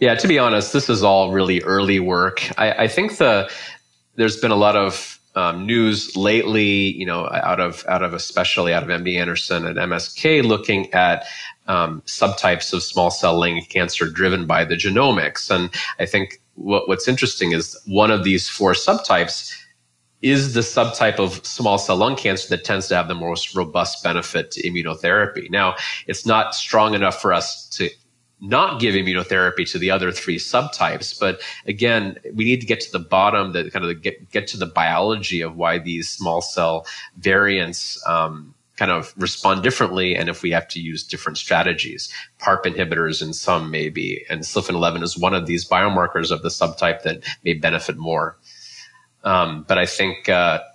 Yeah, to be honest, this is all really early work. I think there's been a lot of news lately, especially out of MD Anderson and MSK, looking at subtypes of small cell lung cancer driven by the genomics. And I think what's interesting is one of these four subtypes is the subtype of small cell lung cancer that tends to have the most robust benefit to immunotherapy. Now, it's not strong enough for us to not give immunotherapy to the other three subtypes. But again, we need to get to the bottom, get to the biology of why these small cell variants kind of respond differently, and if we have to use different strategies. PARP inhibitors in some maybe, and SLFN11 is one of these biomarkers of the subtype that may benefit more. But I think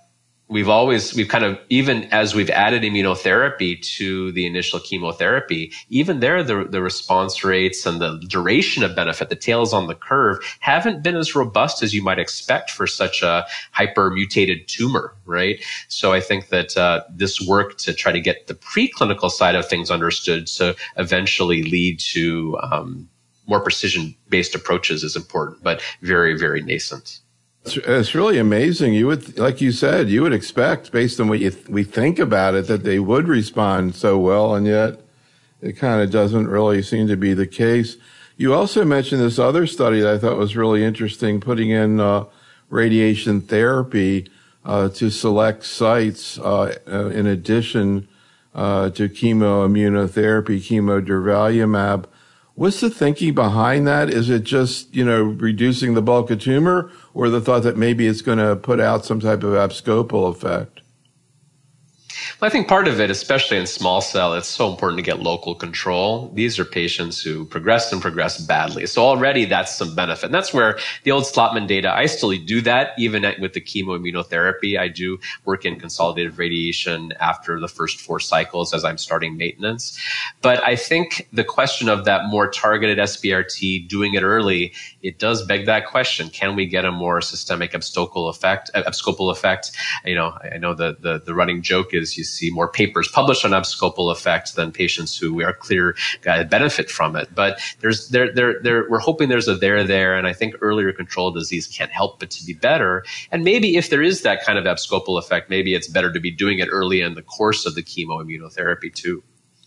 even as we've added immunotherapy to the initial chemotherapy, even there, the response rates and the duration of benefit, the tails on the curve, haven't been as robust as you might expect for such a hyper-mutated tumor, right? So I think that this work to try to get the preclinical side of things understood to eventually lead to more precision-based approaches is important, but very, very nascent. It's really amazing. You would, like you said, you would expect, based on what we think about it, that they would respond so well, and yet it kind of doesn't really seem to be the case. You also mentioned this other study that I thought was really interesting, putting in radiation therapy to select sites in addition to chemoimmunotherapy, chemodurvalumab. What's the thinking behind that? Is it just, reducing the bulk of tumor, or the thought that maybe it's going to put out some type of abscopal effect? Well, I think part of it, especially in small cell, it's so important to get local control. These are patients who progress badly. So already that's some benefit. And that's where the old Slotman data, I still do that even with the chemoimmunotherapy. I do work in consolidated radiation after the first 4 cycles as I'm starting maintenance. But I think the question of that more targeted SBRT, doing it early, it does beg that question. Can we get a more systemic abscopal effect? I know the running joke is you see more papers published on abscopal effect than patients who we are clear benefit from it. But we're hoping there's a there, and I think earlier control disease can't help but to be better. And maybe if there is that kind of abscopal effect, maybe it's better to be doing it early in the course of the chemoimmunotherapy too.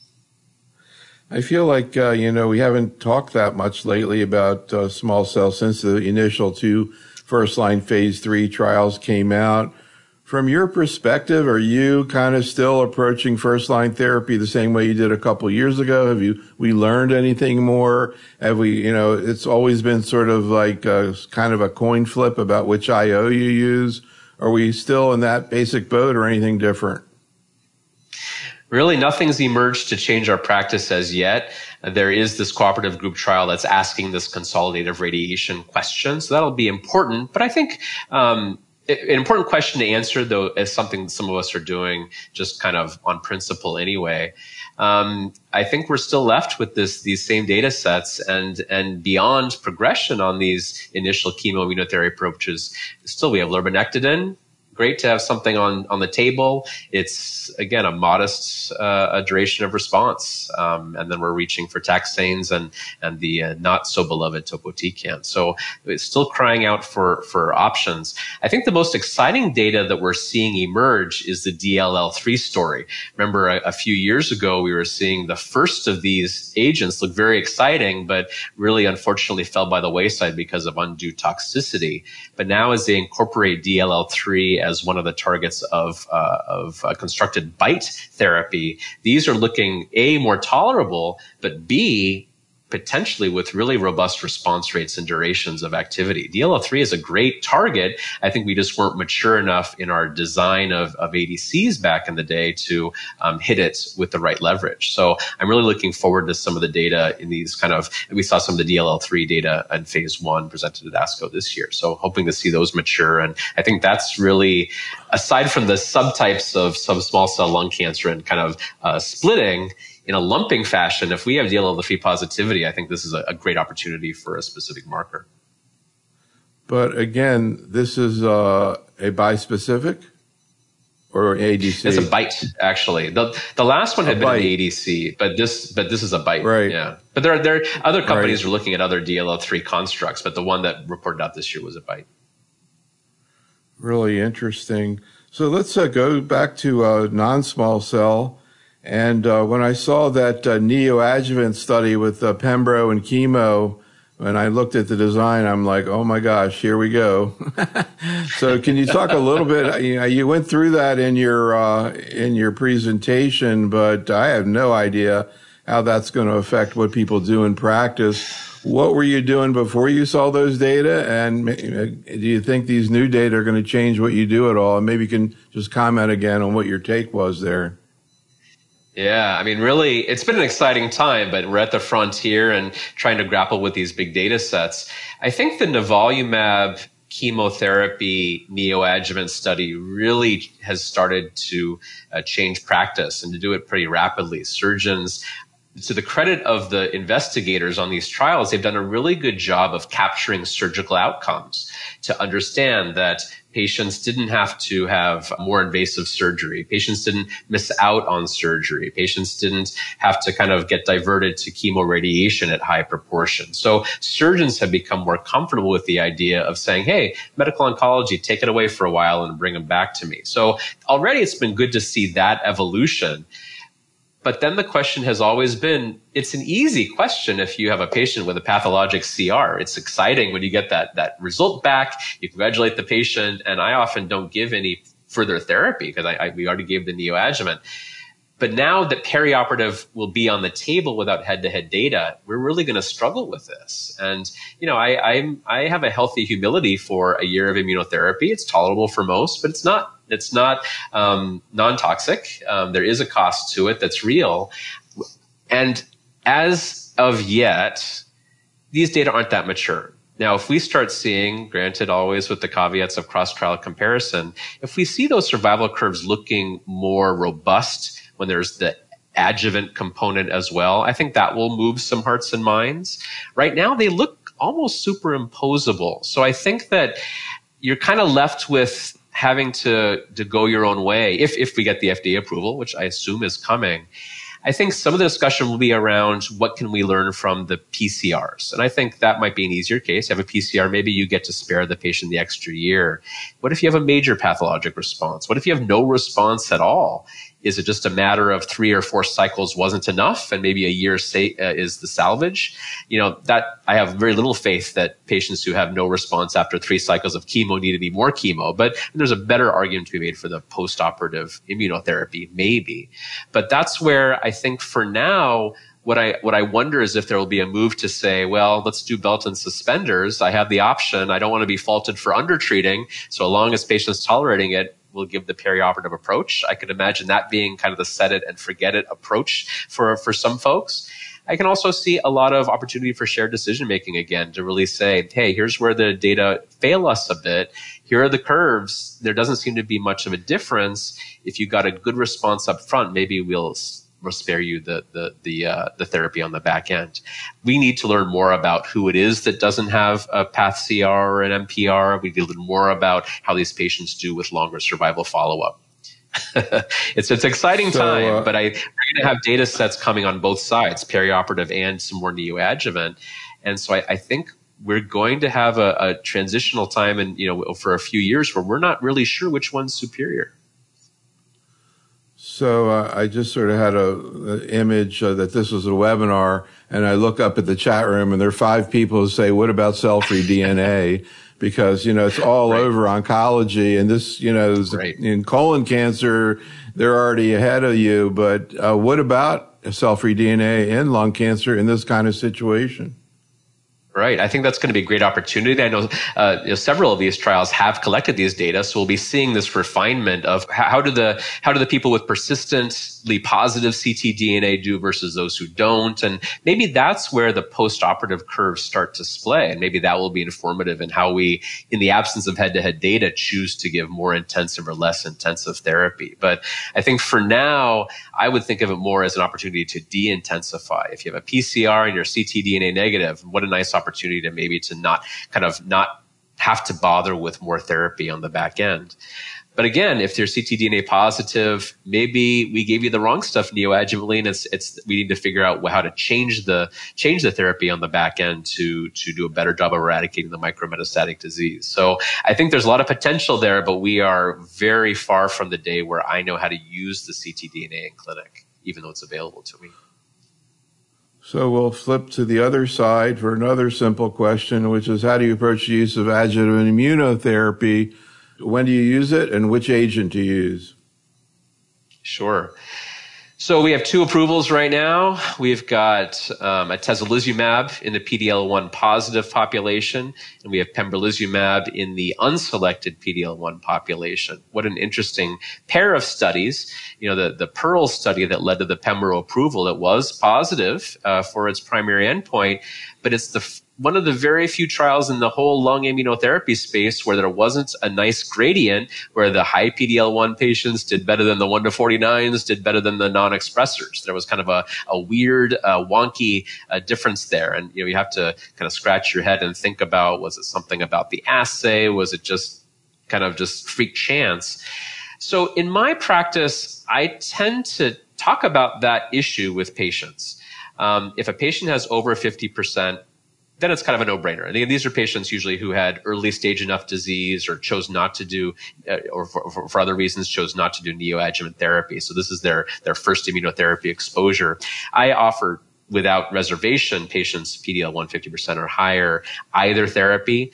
I feel like, we haven't talked that much lately about small cell since the initial 2 first-line phase 3 trials came out. From your perspective, are you kind of still approaching first-line therapy the same way you did a couple years ago? We learned anything more? Have we, it's always been sort of like kind of a coin flip about which IO you use. Are we still in that basic boat or anything different? Really, nothing's emerged to change our practice as yet. There is this cooperative group trial that's asking this consolidative radiation question, so that'll be important. But I think an important question to answer, though, is something some of us are doing just kind of on principle anyway. I think we're still left with these same data sets and beyond progression on these initial chemoimmunotherapy approaches. Still, we have lurbinectedin. Great to have something on the table. It's, again, a modest duration of response. And then we're reaching for taxanes and the not so beloved topotecan. So it's still crying out for options. I think the most exciting data that we're seeing emerge is the DLL3 story. Remember, a few years ago, we were seeing the first of these agents look very exciting, but really unfortunately fell by the wayside because of undue toxicity. But now as they incorporate DLL3 as one of the targets of constructed BiTE therapy, these are looking A, more tolerable, but B, potentially with really robust response rates and durations of activity. DLL3 is a great target. I think we just weren't mature enough in our design of ADCs back in the day to hit it with the right leverage. So I'm really looking forward to some of the data in these we saw some of the DLL3 data in phase 1 presented at ASCO this year. So hoping to see those mature. And I think that's really, aside from the subtypes of some small cell lung cancer and kind of splitting, in a lumping fashion, if we have DLL3 positivity, I think this is a great opportunity for a specific marker. But again, this is a bispecific, or ADC? It's a BiTE, actually. The last one had been an ADC, but this is a BiTE. Right. Yeah. But there are other companies are looking at other DLL3 constructs, but the one that reported out this year was a BiTE. Really interesting. So let's go back to non-small cell. And when I saw that neoadjuvant study with pembro and chemo, when I looked at the design, I'm like, oh my gosh, here we go. So can you talk a little bit? You went through that in your presentation, but I have no idea how that's going to affect what people do in practice. What were you doing before you saw those data? And do you think these new data are going to change what you do at all? And maybe you can just comment again on what your take was there. Yeah, I mean, really, it's been an exciting time, but we're at the frontier and trying to grapple with these big data sets. I think the nivolumab chemotherapy neoadjuvant study really has started to change practice and to do it pretty rapidly. Surgeons, to the credit of the investigators on these trials, they've done a really good job of capturing surgical outcomes to understand that patients didn't have to have more invasive surgery. Patients didn't miss out on surgery. Patients didn't have to kind of get diverted to chemoradiation at high proportion. So surgeons have become more comfortable with the idea of saying, hey, medical oncology, take it away for a while and bring them back to me. So already it's been good to see that evolution. But then the question has always been, it's an easy question if you have a patient with a pathologic CR. It's exciting when you get that result back, you congratulate the patient, and I often don't give any further therapy because we already gave the neoadjuvant. But now that perioperative will be on the table without head-to-head data, we're really going to struggle with this. And, I have a healthy humility for a year of immunotherapy. It's tolerable for most, but it's not non-toxic. There is a cost to it that's real. And as of yet, these data aren't that mature. Now, if we start seeing, granted always with the caveats of cross-trial comparison, if we see those survival curves looking more robust when there's the adjuvant component as well, I think that will move some hearts and minds. Right now, they look almost superimposable. So I think that you're kind of left with having to go your own way if we get the FDA approval, which I assume is coming. I think some of the discussion will be around what can we learn from the PCRs. And I think that might be an easier case. You have a PCR, maybe you get to spare the patient the extra year. What if you have a major pathologic response? What if you have no response at all? Is it just a matter of 3 or 4 cycles wasn't enough and maybe a year is the salvage? That I have very little faith that patients who have no response after 3 cycles of chemo need any more chemo. But there's a better argument to be made for the postoperative immunotherapy, maybe. But that's where I think for now, what I wonder is if there will be a move to say, well, let's do belt and suspenders. I have the option. I don't want to be faulted for undertreating. So long as patients tolerating it, we'll give the perioperative approach. I could imagine that being kind of the set it and forget it approach for some folks. I can also see a lot of opportunity for shared decision making again to really say, hey, here's where the data fail us a bit. Here are the curves. There doesn't seem to be much of a difference. If you got a good response up front, maybe we'll spare you the therapy on the back end. We need to learn more about who it is that doesn't have a path CR or an MPR. We need to learn more about how these patients do with longer survival follow-up. It's an exciting time, but we're going to have data sets coming on both sides, perioperative and some more neoadjuvant. And so I think we're going to have a transitional time and for a few years where we're not really sure which one's superior. So I just sort of had an image that this was a webinar, and I look up at the chat room, and there are 5 people who say, what about cell-free DNA? Because, it's all over oncology, and this, in colon cancer, they're already ahead of you. But what about cell-free DNA in lung cancer in this kind of situation? Right. I think that's going to be a great opportunity. I know several of these trials have collected these data, so we'll be seeing this refinement of how do the people with persistently positive ctDNA do versus those who don't, and maybe that's where the postoperative curves start to splay, and maybe that will be informative in how we, in the absence of head-to-head data, choose to give more intensive or less intensive therapy. But I think for now, I would think of it more as an opportunity to de-intensify. If you have a PCR and you're ctDNA negative, what a nice opportunity to not have to bother with more therapy on the back end. But again, if they're ctDNA positive, maybe we gave you the wrong stuff neoadjuvantly, and we need to figure out how to change the therapy on the back end to do a better job of eradicating the micrometastatic disease. So I think there's a lot of potential there, but we are very far from the day where I know how to use the ctDNA in clinic, even though it's available to me. So we'll flip to the other side for another simple question, which is how do you approach the use of adjuvant immunotherapy? When do you use it, and which agent do you use? Sure. So we have 2 approvals right now. We've got atezolizumab in the PD-L1 positive population, and we have pembrolizumab in the unselected PD-L1 population. What an interesting pair of studies. The PEARL study that led to the pembro approval, it was positive for its primary endpoint, but it's one of the very few trials in the whole lung immunotherapy space where there wasn't a nice gradient where the high PD-L1 patients did better than the 1 to 49s, did better than the non-expressors. There was kind of a weird, wonky difference there. And, you have to kind of scratch your head and think about, was it something about the assay? Was it just kind of just freak chance? So in my practice, I tend to talk about that issue with patients. If a patient has over 50%, then it's kind of a no-brainer. And these are patients usually who had early stage enough disease or chose not to do, or for other reasons, chose not to do neoadjuvant therapy. So this is their first immunotherapy exposure. I offer, without reservation, patients PD-L1 50% or higher, either therapy.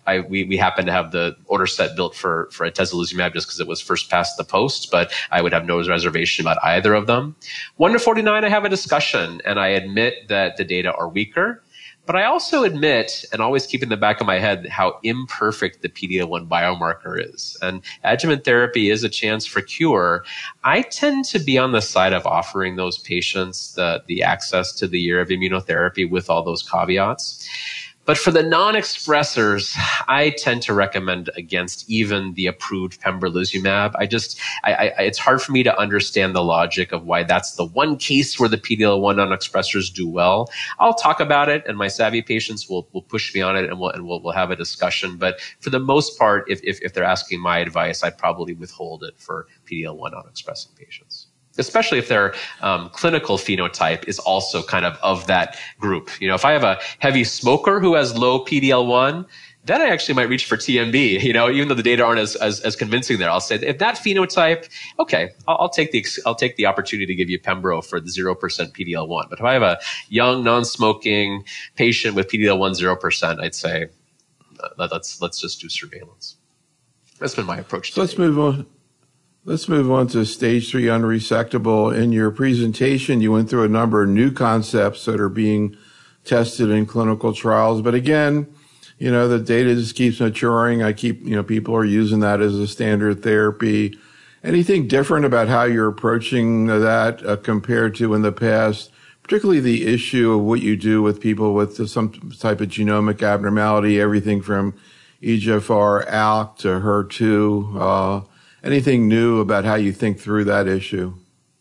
We happen to have the order set built for atezolizumab just because it was first past the post, but I would have no reservation about either of them. 1 to 49, I have a discussion, and I admit that the data are weaker. But I also admit, and always keep in the back of my head, how imperfect the PD-L1 biomarker is. And adjuvant therapy is a chance for cure. I tend to be on the side of offering those patients the access to the year of immunotherapy with all those caveats. But for the non-expressors, I tend to recommend against even the approved pembrolizumab. It's hard for me to understand the logic of why that's the one case where the PD-L1 non-expressors do well. I'll talk about it, and my savvy patients will push me on it, and we'll have a discussion. But for the most part, if they're asking my advice, I'd probably withhold it for PD-L1 non-expressing patients, especially if their clinical phenotype is also kind of that group. If I have a heavy smoker who has low PD-L1, then I actually might reach for TMB, even though the data aren't as convincing there. I'll say, if that phenotype, okay, I'll take the opportunity to give you pembro for the 0% PD-L1. But if I have a young, non-smoking patient with PD-L1 0%, I'd say, let's just do surveillance. That's been my approach. So let's move on. Let's move on to stage 3 unresectable. In your presentation, you went through a number of new concepts that are being tested in clinical trials. But again, the data just keeps maturing. People are using that as a standard therapy. Anything different about how you're approaching that compared to in the past, particularly the issue of what you do with people with some type of genomic abnormality, everything from EGFR, ALK to HER2, anything new about how you think through that issue?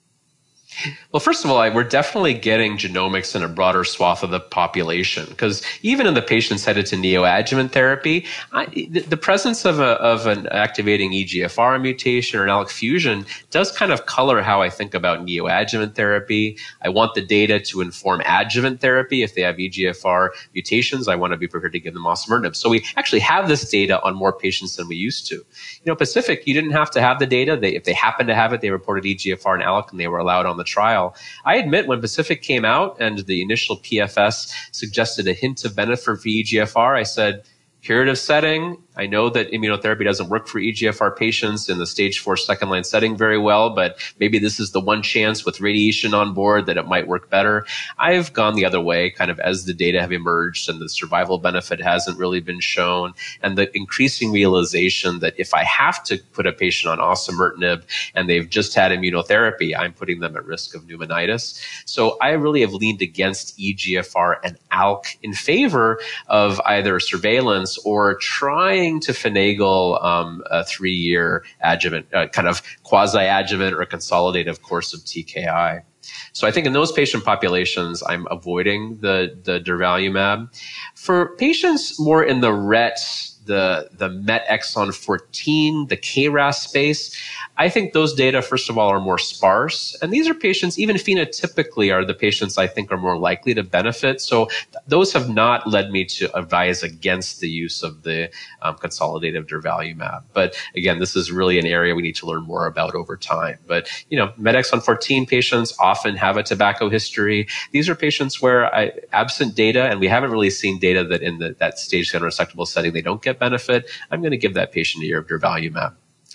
Well, first of all, we're definitely getting genomics in a broader swath of the population, because even in the patients headed to neoadjuvant therapy, the presence of an activating EGFR mutation or an ALK fusion does kind of color how I think about neoadjuvant therapy. I want the data to inform adjuvant therapy. If they have EGFR mutations, I want to be prepared to give them osimertinib. So we actually have this data on more patients than we used to. Pacific, you didn't have to have the data. If they happened to have it, they reported EGFR and ALK, and they were allowed on the trial. I admit when Pacific came out and the initial PFS suggested a hint of benefit for EGFR, I said, curative setting. I know that immunotherapy doesn't work for EGFR patients in the stage 4 second line setting very well, but maybe this is the one chance with radiation on board that it might work better. I've gone the other way kind of as the data have emerged and the survival benefit hasn't really been shown, and the increasing realization that if I have to put a patient on osimertinib and they've just had immunotherapy, I'm putting them at risk of pneumonitis. So I really have leaned against EGFR and ALK in favor of either surveillance or trying to finagle a 3-year adjuvant, kind of quasi-adjuvant or consolidative course of TKI. So I think in those patient populations, I'm avoiding the durvalumab. For patients more in the RET, the MET exon 14, the KRAS space, I think those data, first of all, are more sparse. And these are patients, even phenotypically, are the patients I think are more likely to benefit. So those have not led me to advise against the use of the consolidative durvalumab. But again, this is really an area we need to learn more about over time. But, MET exon 14 patients often have a tobacco history. These are patients where absent data, and we haven't really seen data that in that stage unresectable setting, they don't get benefit. I'm going to give that patient a year of durvalumab.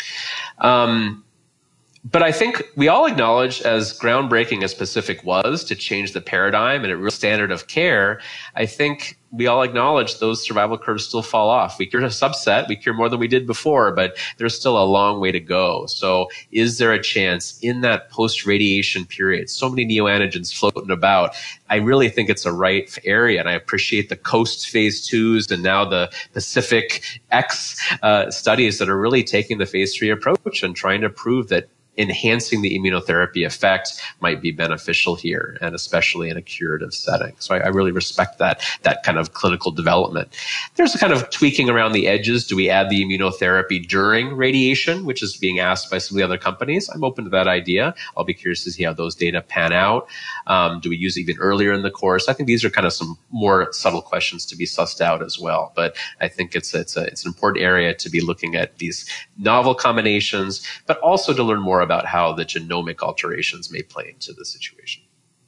But I think we all acknowledge, as groundbreaking as PACIFIC was to change the paradigm and a real standard of care, I think we all acknowledge those survival curves still fall off. We cure a subset, we cure more than we did before, but there's still a long way to go. So is there a chance in that post-radiation period, so many neoantigens floating about, I really think it's a right area, and I appreciate the COAST phase 2s and now the Pacific X studies that are really taking the phase 3 approach and trying to prove that enhancing the immunotherapy effect might be beneficial here, and especially in a curative setting. So I really respect that kind of clinical development. There's a kind of tweaking around the edges. Do we add the immunotherapy during radiation, which is being asked by some of the other companies? I'm open to that idea. I'll be curious to see how those data pan out. Do we use it even earlier in the course? I think these are kind of some more subtle questions to be sussed out as well. But I think it's an important area to be looking at these novel combinations, but also to learn more about how the genomic alterations may play into the situation.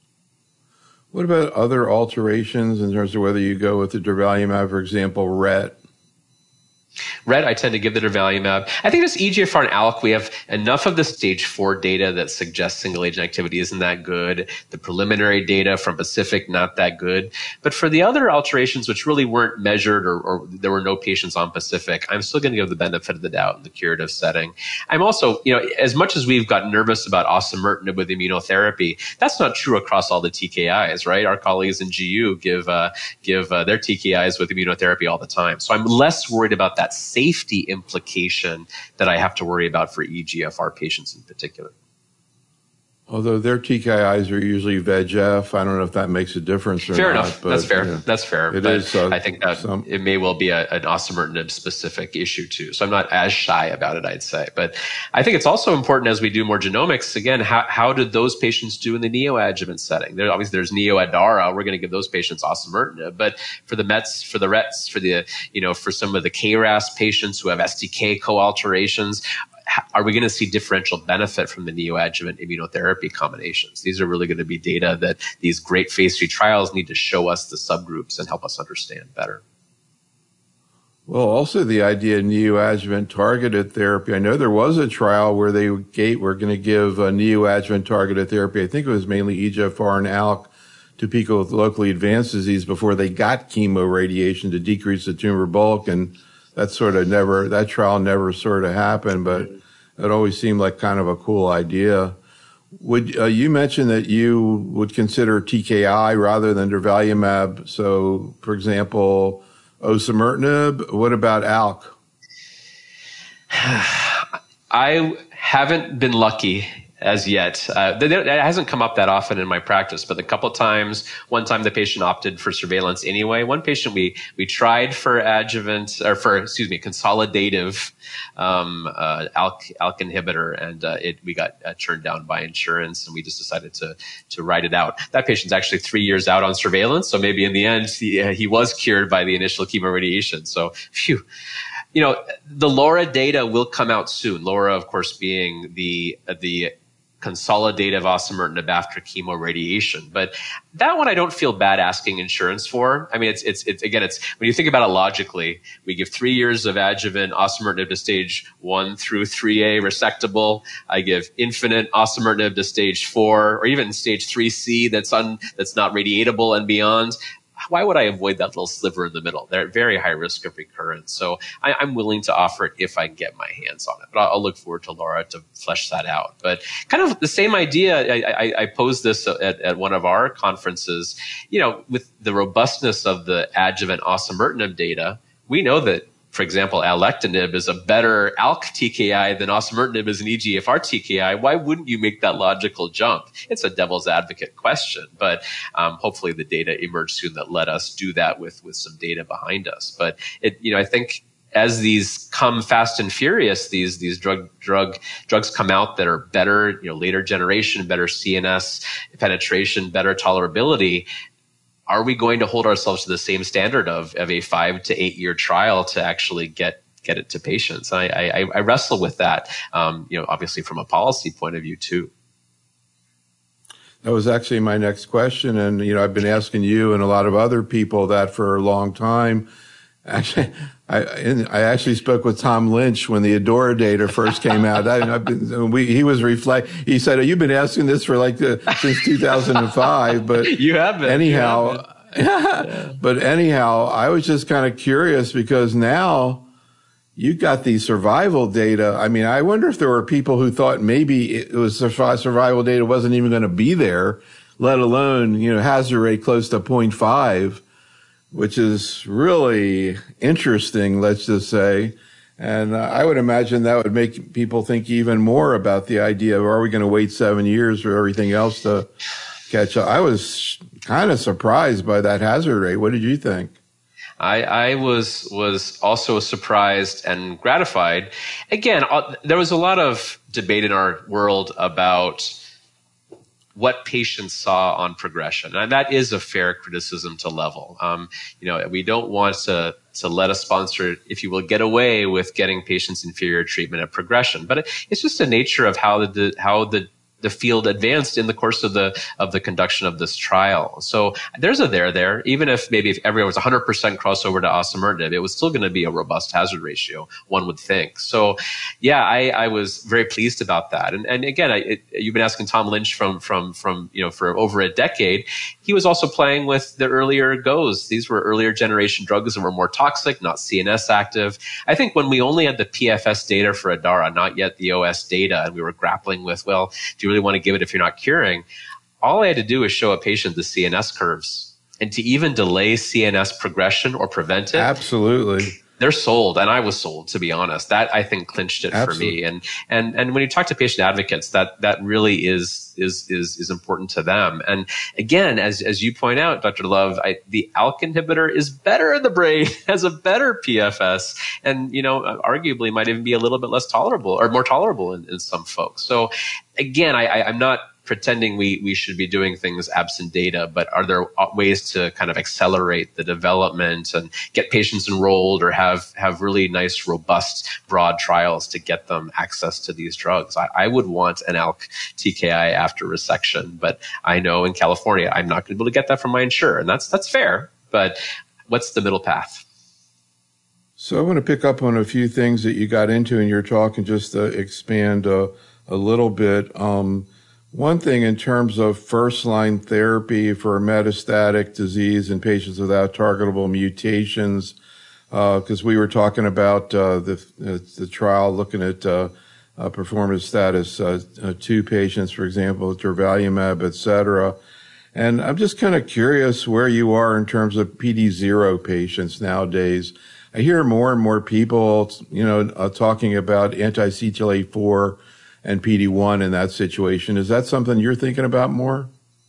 What about other alterations in terms of whether you go with the durvalumab, for example, RET? RET, I tend to give the durvalumab. I think this EGFR and ALK, we have enough of the stage 4 data that suggests single agent activity isn't that good. The preliminary data from Pacific, not that good. But for the other alterations, which really weren't measured or there were no patients on Pacific, I'm still going to give the benefit of the doubt in the curative setting. I'm also, as much as we've got nervous about osimertinib with immunotherapy, that's not true across all the TKIs, right? Our colleagues in GU give their TKIs with immunotherapy all the time. So I'm less worried about that safety implication that I have to worry about for EGFR patients in particular. Although their TKIs are usually VEGF, I don't know if that makes a difference or fair not. Enough. That's fair. That's fair. It is, I think that it may well be an osimertinib specific issue too. So I'm not as shy about it, I'd say. But I think it's also important as we do more genomics, again, how did those patients do in the neoadjuvant setting? Obviously there's neoadara. We're going to give those patients osimertinib. But for the METs, for the RETs, for some of the KRAS patients who have STK co-alterations, are we going to see differential benefit from the neoadjuvant immunotherapy combinations? These are really going to be data that these great phase 3 trials need to show us the subgroups and help us understand better. Well, also the idea of neoadjuvant targeted therapy. I know there was a trial where they were going to give a neoadjuvant targeted therapy. I think it was mainly EGFR and ALK to people with locally advanced disease before they got chemoradiation to decrease the tumor bulk, and that trial never sort of happened, but it always seemed like kind of a cool idea. Would you mentioned that you would consider TKI rather than durvalumab? So, for example, osimertinib. What about ALK? I haven't been lucky as yet. It hasn't come up that often in my practice, but a couple of times, one time the patient opted for surveillance anyway. One patient we tried for consolidative ALK inhibitor, and we got turned down by insurance, and we just decided to ride it out. That patient's actually 3 years out on surveillance, so maybe in the end he was cured by the initial chemoradiation. So, phew. The LAURA data will come out soon. LAURA, of course, being the consolidative osimertinib after chemoradiation. But that one I don't feel bad asking insurance for. I mean, it's when you think about it logically, we give 3 years of adjuvant osimertinib to stage 1 through 3A resectable. I give infinite osimertinib to stage 4 or even stage 3C that's not radiatable and beyond. Why would I avoid that little sliver in the middle? They're at very high risk of recurrence. So I'm willing to offer it if I can get my hands on it. But I'll look forward to LAURA to flesh that out. But kind of the same idea, I posed this at one of our conferences. With the robustness of the adjuvant osimertinib data, we know that, for example, alectinib is a better ALK TKI than osimertinib is an EGFR TKI. Why wouldn't you make that logical jump? It's a devil's advocate question, but hopefully the data emerge soon that let us do that with some data behind us. But I think as these come fast and furious, these drugs come out that are better, later generation, better CNS penetration, better tolerability. Are we going to hold ourselves to the same standard of a 5 to 8 year trial to actually get it to patients? I wrestle with that, obviously from a policy point of view too. That was actually my next question. And, I've been asking you and a lot of other people that for a long time. Actually, I actually spoke with Tom Lynch when the ADAURA data first came out. He said, you've been asking this for since 2005, but you have been. Anyhow, but anyhow, I was just kind of curious because now you got these survival data. I mean, I wonder if there were people who thought maybe it was survival data wasn't even going to be there, let alone, hazard rate close to 0.5, which is really interesting, let's just say. And I would imagine that would make people think even more about the idea of, are we going to wait 7 years for everything else to catch up? I was kind of surprised by that hazard rate. What did you think? I was also surprised and gratified. Again, there was a lot of debate in our world about what patients saw on progression, and that is a fair criticism to level. We don't want to let a sponsor, if you will, get away with getting patients inferior treatment at progression, but it's just the nature of how the field advanced in the course of the conduction of this trial. So there's a there. Even if everyone was 100% crossover to osimertinib, it was still going to be a robust hazard ratio, one would think. So yeah, I was very pleased about that. And again, you've been asking Tom Lynch from for over a decade. He was also playing with the earlier GOs. These were earlier generation drugs that were more toxic, not CNS active. I think when we only had the PFS data for ADAURA, not yet the OS data, and we were grappling with, well, do you really want to give it if you're not curing? All I had to do was show a patient the CNS curves, and to even delay CNS progression or prevent it. Absolutely. They're sold, and I was sold, to be honest. That, I think, clinched it Absolutely. for me. And when you talk to patient advocates, that really is important to them. And again, as you point out, Dr. Love, the ALK inhibitor is better in the brain, has a better PFS, and arguably might even be a little bit less tolerable or more tolerable in some folks. So again, I'm not pretending we should be doing things absent data, but are there ways to kind of accelerate the development and get patients enrolled or have really nice, robust, broad trials to get them access to these drugs? I would want an ALK TKI after resection, but I know in California, I'm not going to be able to get that from my insurer, and that's fair, but what's the middle path? So I want to pick up on a few things that you got into in your talk and just expand a little bit. One thing in terms of first-line therapy for metastatic disease in patients without targetable mutations, because we were talking about the trial looking at performance status 2 patients, for example, durvalumab, et cetera. And I'm just kind of curious where you are in terms of PD0 patients nowadays. I hear more and more people, talking about anti-CTLA-4 and PD-1 in that situation. Is that something you're thinking about more?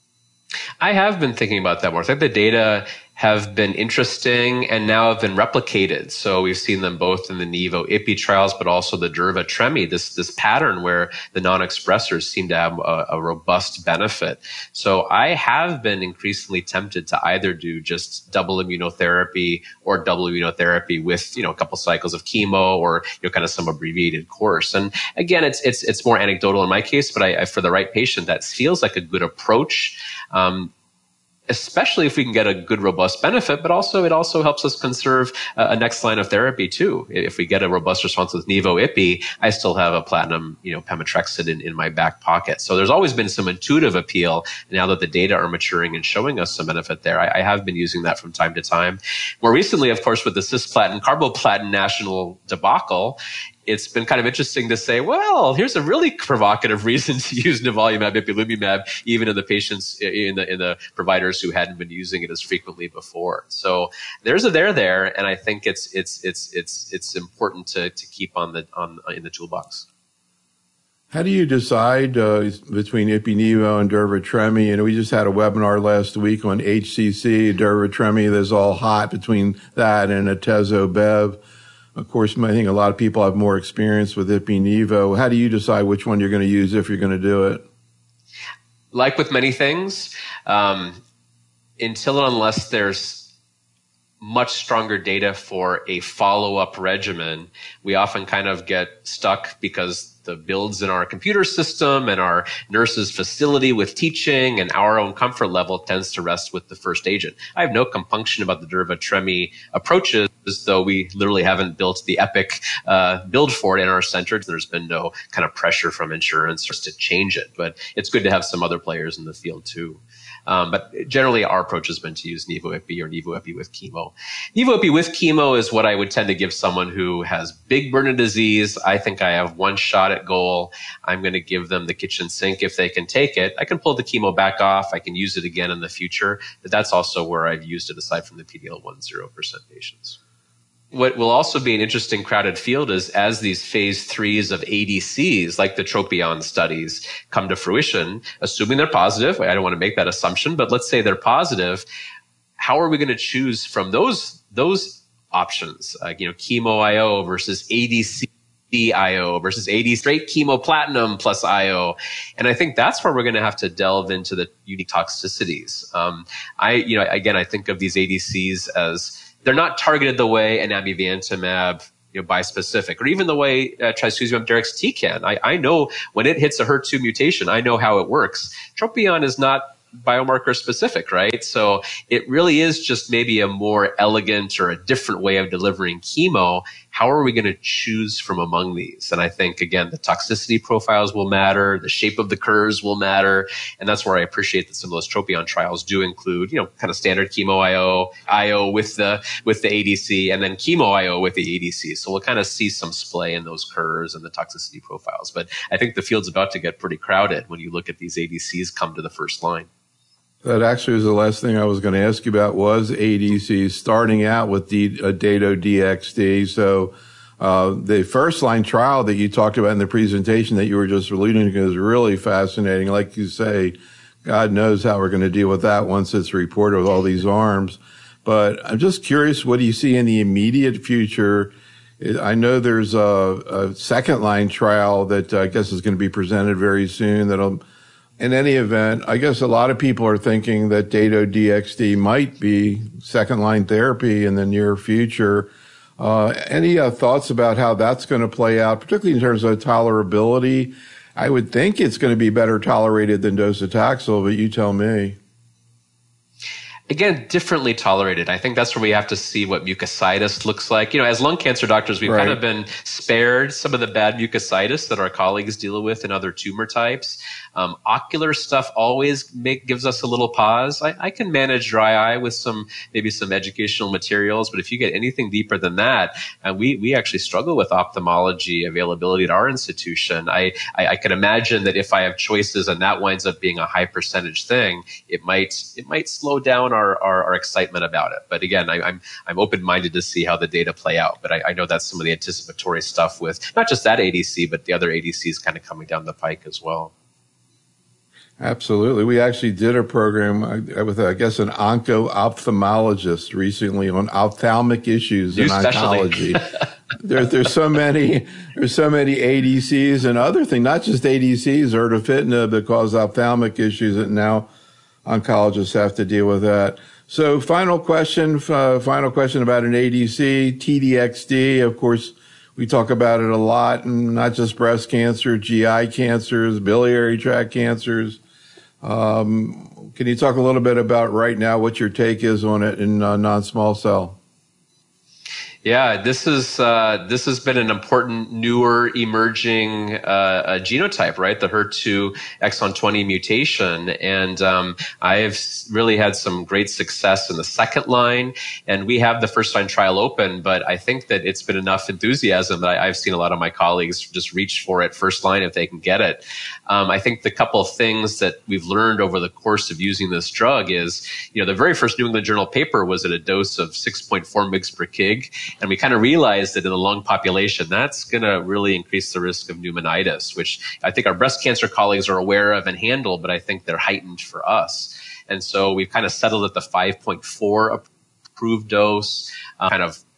I have been thinking about that more. I think the data have been interesting and now have been replicated. So we've seen them both in the Nivo-IPI trials, but also the Durva-Tremi, this pattern where the non-expressors seem to have a robust benefit. So I have been increasingly tempted to either do just double immunotherapy or double immunotherapy with, a couple cycles of chemo or, kind of some abbreviated course. And again, it's more anecdotal in my case, but for the right patient, that feels like a good approach. Especially if we can get a good, robust benefit, but it also helps us conserve a next line of therapy too. If we get a robust response with Nivo-IPI, I still have a platinum, pemetrexed in my back pocket. So there's always been some intuitive appeal. Now that the data are maturing and showing us some benefit there, I have been using that from time to time. More recently, of course, with the cisplatin, carboplatin national debacle, it's been kind of interesting to say, well, here's a really provocative reason to use nivolumab, ipilimumab, even in the patients, in the providers who hadn't been using it as frequently before. So there's a there, and I think it's important to keep in the toolbox. How do you decide between Ipi-Nivo and Durva-Tremi? We just had a webinar last week on HCC, Durva-Tremi. There's all hot between that and Atezo-Bev. Of course, I think a lot of people have more experience with Ipi/Nivo. How do you decide which one you're going to use if you're going to do it? Like with many things, until and unless there's much stronger data for a follow-up regimen, we often kind of get stuck because the builds in our computer system and our nurse's facility with teaching and our own comfort level tends to rest with the first agent. I have no compunction about the Durva/Tremi approaches, though we literally haven't built the epic build for it in our center. There's been no kind of pressure from insurance to change it, but it's good to have some other players in the field too. But generally, our approach has been to use Nivo/Ipi or Nivo/Ipi with chemo. Nivo/Ipi with chemo is what I would tend to give someone who has big burden of disease. I think I have one shot at goal. I'm going to give them the kitchen sink if they can take it. I can pull the chemo back off. I can use it again in the future. But that's also where I've used it aside from the PD-L1 0% patients. What will also be an interesting crowded field is as these phase 3s of ADCs, like the Tropion studies, come to fruition, assuming they're positive. I don't want to make that assumption, but let's say they're positive. How are we going to choose from those options? Chemo IO versus ADC IO versus AD straight chemo platinum plus IO. And I think that's where we're going to have to delve into the unique toxicities. I think of these ADCs as they're not targeted the way an amivantamab bispecific, or even the way trastuzumab deruxtecan. I know when it hits a HER2 mutation, I know how it works. Tropion is not biomarker specific, right? So it really is just maybe a more elegant or a different way of delivering chemo. How are we going to choose from among these? And I think, again, the toxicity profiles will matter, the shape of the curves will matter, and that's where I appreciate that some of those Tropion trials do include, kind of standard chemo IO with the ADC, and then chemo IO with the ADC. So we'll kind of see some splay in those curves and the toxicity profiles. But I think the field's about to get pretty crowded when you look at these ADCs come to the first line. That actually was the last thing I was going to ask you about was ADCs, starting out with Dato-DXd. So the first line trial that you talked about in the presentation that you were just alluding to is really fascinating. Like you say, God knows how we're going to deal with that once it's reported with all these arms. But I'm just curious, what do you see in the immediate future? I know there's a second line trial that I guess is going to be presented very soon that'll, in any event, I guess a lot of people are thinking that Dato-DXd might be second-line therapy in the near future. Any thoughts about how that's going to play out, particularly in terms of tolerability? I would think it's going to be better tolerated than docetaxel, but you tell me. Again, differently tolerated. I think that's where we have to see what mucositis looks like. As lung cancer doctors, we've kind of been spared some of the bad mucositis that our colleagues deal with in other tumor types. Ocular stuff always gives us a little pause. I can manage dry eye with maybe some educational materials, but if you get anything deeper than that, we actually struggle with ophthalmology availability at our institution. I can imagine that if I have choices and that winds up being a high percentage thing, it might slow down our excitement about it. But again, I'm open-minded to see how the data play out. But I know that's some of the anticipatory stuff with not just that ADC, but the other ADCs kind of coming down the pike as well. Absolutely. We actually did a program with, I guess, an onco-ophthalmologist recently on ophthalmic issues in oncology. There's so many ADCs and other things, not just ADCs, erdafitinib that cause ophthalmic issues, and now oncologists have to deal with that. So final question about an ADC, T-DXd. Of course, we talk about it a lot, and not just breast cancer, GI cancers, biliary tract cancers. Can you talk a little bit about right now what your take is on it in non-small cell? Yeah, this has been an important, newer, emerging genotype, right? The HER2 exon 20 mutation, and I've really had some great success in the second line, and we have the first line trial open. But I think that it's been enough enthusiasm that I've seen a lot of my colleagues just reach for it first line if they can get it. I think the couple of things that we've learned over the course of using this drug is, the very first New England Journal paper was at a dose of 6.4 mg per kg. And we kind of realized that in the lung population, that's going to really increase the risk of pneumonitis, which I think our breast cancer colleagues are aware of and handle, but I think they're heightened for us. And so we've kind of settled at the 5.4 approved dose, kind of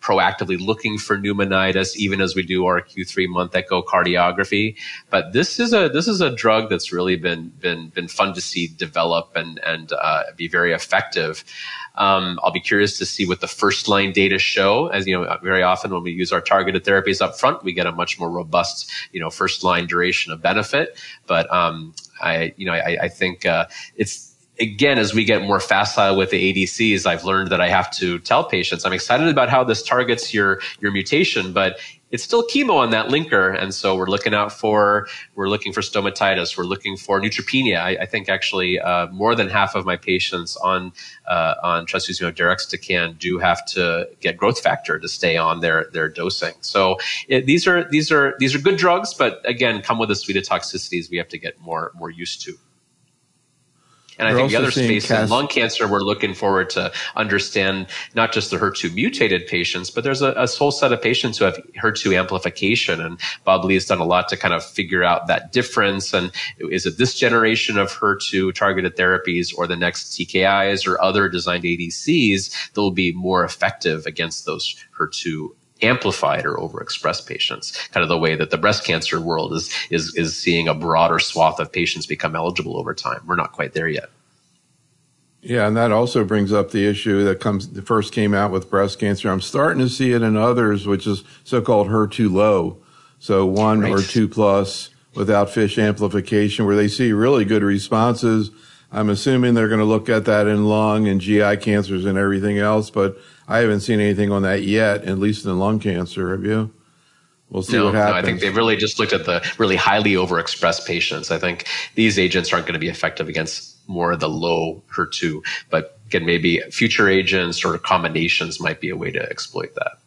proactively looking for pneumonitis, even as we do our Q3 month echocardiography. But this is a drug that's really been fun to see develop and be very effective. I'll be curious to see what the first line data show. As you know, very often when we use our targeted therapies up front, we get a much more robust, first line duration of benefit. But I think it's, again, as we get more facile with the ADCs, I've learned that I have to tell patients, I'm excited about how this targets your mutation, but it's still chemo on that linker. And so we're looking for stomatitis. We're looking for neutropenia. I think actually more than half of my patients on trastuzumab deruxtecan do have to get growth factor to stay on their dosing. So these are good drugs, but again, come with a suite of toxicities we have to get more used to. And I think the other space in lung cancer, we're looking forward to understand not just the HER2 mutated patients, but there's a whole set of patients who have HER2 amplification. And Bob Lee has done a lot to kind of figure out that difference. And is it this generation of HER2 targeted therapies or the next TKIs or other designed ADCs that will be more effective against those HER2 amplified or overexpressed patients, kind of the way that the breast cancer world is seeing a broader swath of patients become eligible over time. We're not quite there yet. Yeah, and that also brings up the issue that first came out with breast cancer. I'm starting to see it in others, which is so-called HER2 low. So 1 or 2 plus without FISH amplification, where they see really good responses. I'm assuming they're going to look at that in lung and GI cancers and everything else, but I haven't seen anything on that yet, at least in lung cancer. Have you? We'll see what happens. No, I think they've really just looked at the really highly overexpressed patients. I think these agents aren't going to be effective against more of the low HER2, but again, maybe future agents or combinations might be a way to exploit that.